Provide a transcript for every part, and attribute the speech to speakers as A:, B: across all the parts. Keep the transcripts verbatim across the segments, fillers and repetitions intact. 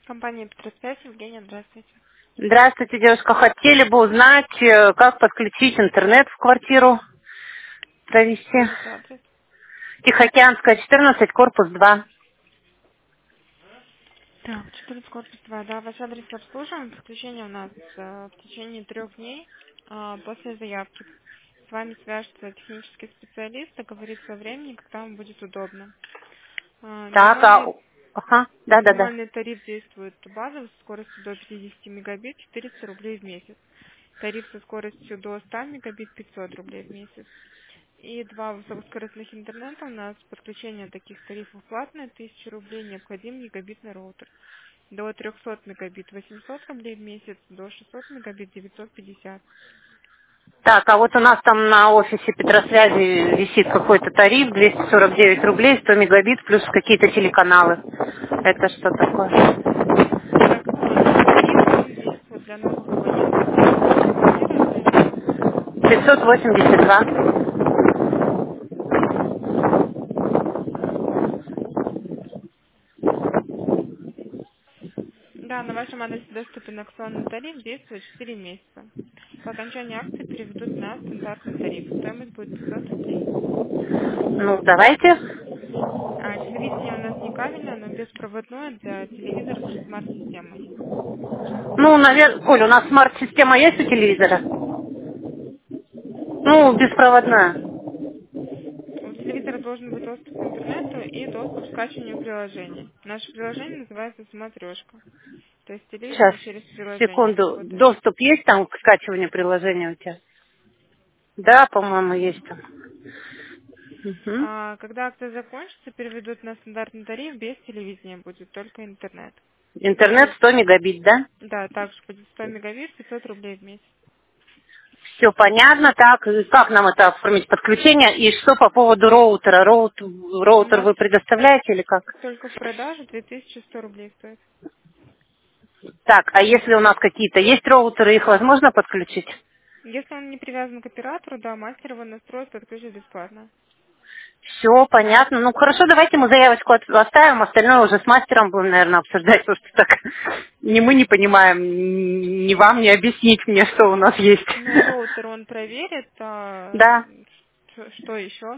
A: Компания Петросвязь, Евгения, здравствуйте.
B: Здравствуйте, девушка. Хотели бы узнать, э, как подключить интернет в квартиру, провести.
A: Скажите адрес.
B: Тихоокеанская, четырнадцать, корпус два.
A: Так, четырнадцать корпус два, да, ваш адрес обслуживаем. Подключение у нас э, в течение трех дней э, после заявки. С вами свяжется технический специалист, договорится о времени, когда вам будет удобно. Э,
B: Так, а...
A: минимальный,
B: Ага, да-да-да.
A: минимальный тариф действует базовый со скоростью до пятидесяти мегабит, четыреста рублей в месяц. Тариф со скоростью до ста мегабит, пятьсот рублей в месяц. И два высокоскоростных интернета у нас подключение таких тарифов платное, тысяча рублей, необходим гигабитный роутер. До трехсот мегабит восемьсот рублей в месяц, до шестисот мегабит девятьсот пятьдесят.
B: Так, а вот у нас там на офисе Петросвязи висит какой-то тариф, двести сорок девять рублей, сто мегабит, плюс какие-то телеканалы. Это что такое?
A: Так, а, этот тариф, он действует для новых абонентов. Это номер квартиры остается.
B: пятьсот восемьдесят два.
A: Да, на вашем адресе доступен акционный тариф, действует четыре месяца. По окончании акции переведут на стандартный тариф. Стоимость будет пятьсот рублей.
B: Ну, давайте.
A: А телевидение у нас не кабельное, но беспроводное для телевизора со смарт-системой.
B: Ну, наверное, Оль, у нас смарт-система есть у телевизора? Ну, беспроводная.
A: У телевизора должен быть доступ к интернету и доступ к скачиванию приложений. Наше приложение называется «Смотрешка». То есть
B: Сейчас,
A: телевидение через приложение
B: секунду.
A: работает.
B: Доступ есть там к скачиванию приложения у тебя? Да, по-моему, есть там. Мгм.
A: А когда акция закончится, переведут на стандартный тариф, без телевидения будет, только интернет.
B: Интернет
A: Также,
B: сто мегабит, да?
A: да, также будет сто мегабит, пятьсот рублей в месяц.
B: Все понятно. Так, и как нам это оформить подключение? И что по поводу роутера? Роут,
A: У
B: роутер
A: нас
B: вы предоставляете или как?
A: только в продаже две тысячи сто рублей стоит.
B: Так, а если у нас какие-то есть роутеры, их возможно подключить?
A: Если он не привязан к оператору, да, мастер его настроит, подключит бесплатно.
B: Все понятно. Ну хорошо, давайте мы заявочку от- оставим, остальное уже с мастером будем, наверное, обсуждать, потому что так ни мы не понимаем, ни вам не объяснить мне, что у нас есть.
A: Ну, роутер он проверит, а
B: Да.
A: ш- что еще?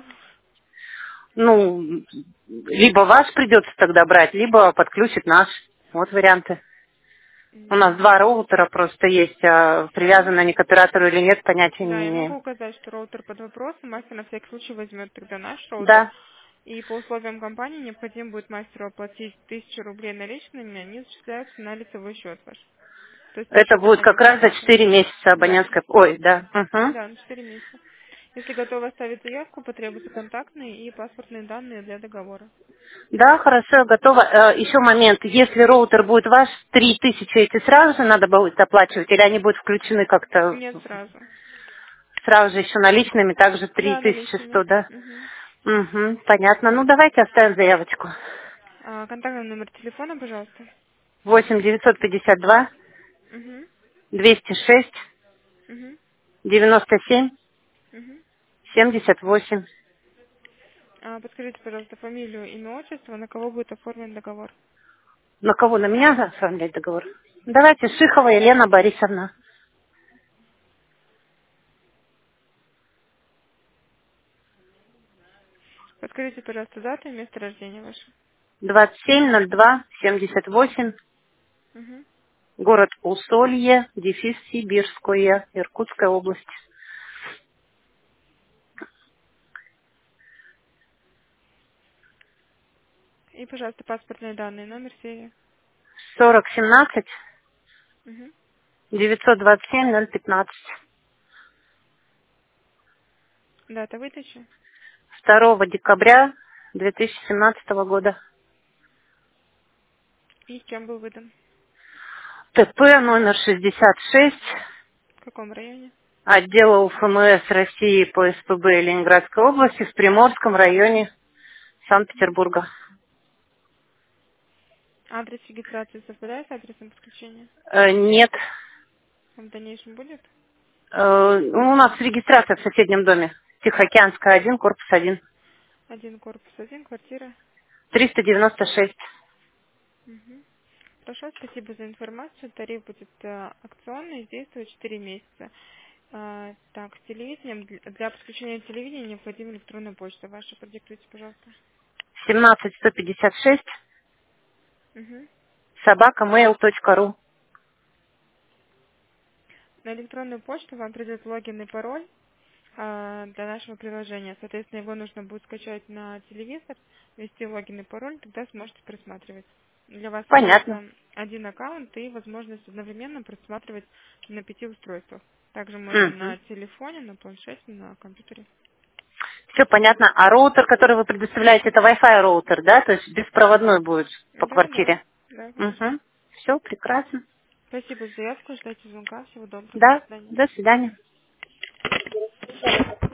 B: Ну, либо ваш придется тогда брать, либо подключит наш. Вот варианты. У нас
A: М,
B: два роутера просто есть, а привязаны они к оператору или нет, понятия
A: Да,
B: не
A: я могу
B: имеем.
A: указать, что роутер под вопросом, мастер на всякий случай возьмет тогда наш роутер.
B: Да,
A: И по условиям компании необходимо будет мастеру оплатить тысячу рублей наличными, они зачисляются на лицевой счет ваш. То есть на
B: это
A: счет
B: будет
A: одного
B: как раз за
A: абонента.
B: четыре месяца
A: Да,
B: абонентской... Ой, да. Угу.
A: да, на четыре месяца. Если готовы оставить заявку, потребуются контактные и паспортные данные для договора.
B: Да, хорошо, готово. Э, Еще момент. Если роутер будет ваш, три тысячи эти сразу же надо будет оплачивать, или они будут включены как-то
A: Нет, сразу.
B: сразу же еще наличными, также три
A: Да,
B: тысячи
A: наличными.
B: сто, да?
A: Мгм.
B: Угу, понятно. Ну, давайте оставим заявочку.
A: А, контактный номер телефона, пожалуйста.
B: восемь девятьсот пятьдесят два
A: Угу.
B: двести шесть
A: Угу.
B: девяносто семь
A: Угу.
B: семьдесят восемь.
A: А, подскажите, пожалуйста, фамилию, имя, отчество, на кого будет оформлен договор?
B: На кого? На меня оформлять договор? Давайте, Шихова Елена Борисовна.
A: Подскажите, пожалуйста, дату и место рождения ваше.
B: двадцать семь ноль два семьдесят восемь.
A: Угу.
B: Город Усолье, дефис Сибирское, Иркутская область.
A: И, пожалуйста, паспортные данные, номер серии.
B: сорок семнадцать
A: Угу.
B: девятьсот двадцать семь ноль пятнадцать.
A: Дата выдачи.
B: второго декабря две тысячи семнадцатого года.
A: И с чем был выдан.
B: ТП номер шестьдесят шесть.
A: В каком районе.
B: Отдела УФМС России по СПБ Ленинградской области в Приморском районе Санкт-Петербурга.
A: Адрес регистрации совпадает с адресом подключения?
B: Э, нет.
A: Он в дальнейшем будет?
B: Э, ну, у нас регистрация в соседнем доме. Тихоокеанская один, корпус один.
A: Один корпус, один квартира.
B: триста девяносто шесть.
A: Угу. Хорошо, спасибо за информацию. Тариф будет э, акционный, действует четыре месяца. А, так, с телевидением, для для подключения телевидения необходима электронная почта. Ваша, продиктуйте, пожалуйста.
B: семнадцать сто пятьдесят шесть
A: Угу.
B: собака mail точка ру.
A: На электронную почту вам придет логин и пароль а, для нашего приложения. Соответственно, его нужно будет скачать на телевизор, ввести логин и пароль, тогда сможете просматривать. Для вас
B: Понятно.
A: создастся один аккаунт и возможность одновременно просматривать на пяти устройствах. Также можно
B: Угу.
A: на телефоне, на планшете, на компьютере.
B: Все понятно. А роутер, который вы предоставляете, это Wi-Fi роутер, да? То есть беспроводной будет по
A: Да, да,
B: квартире?
A: да, конечно.
B: Угу. Все, прекрасно.
A: Спасибо за заявку, ждайте звонка. Всего доброго, до
B: Да,
A: свидания.
B: до свидания.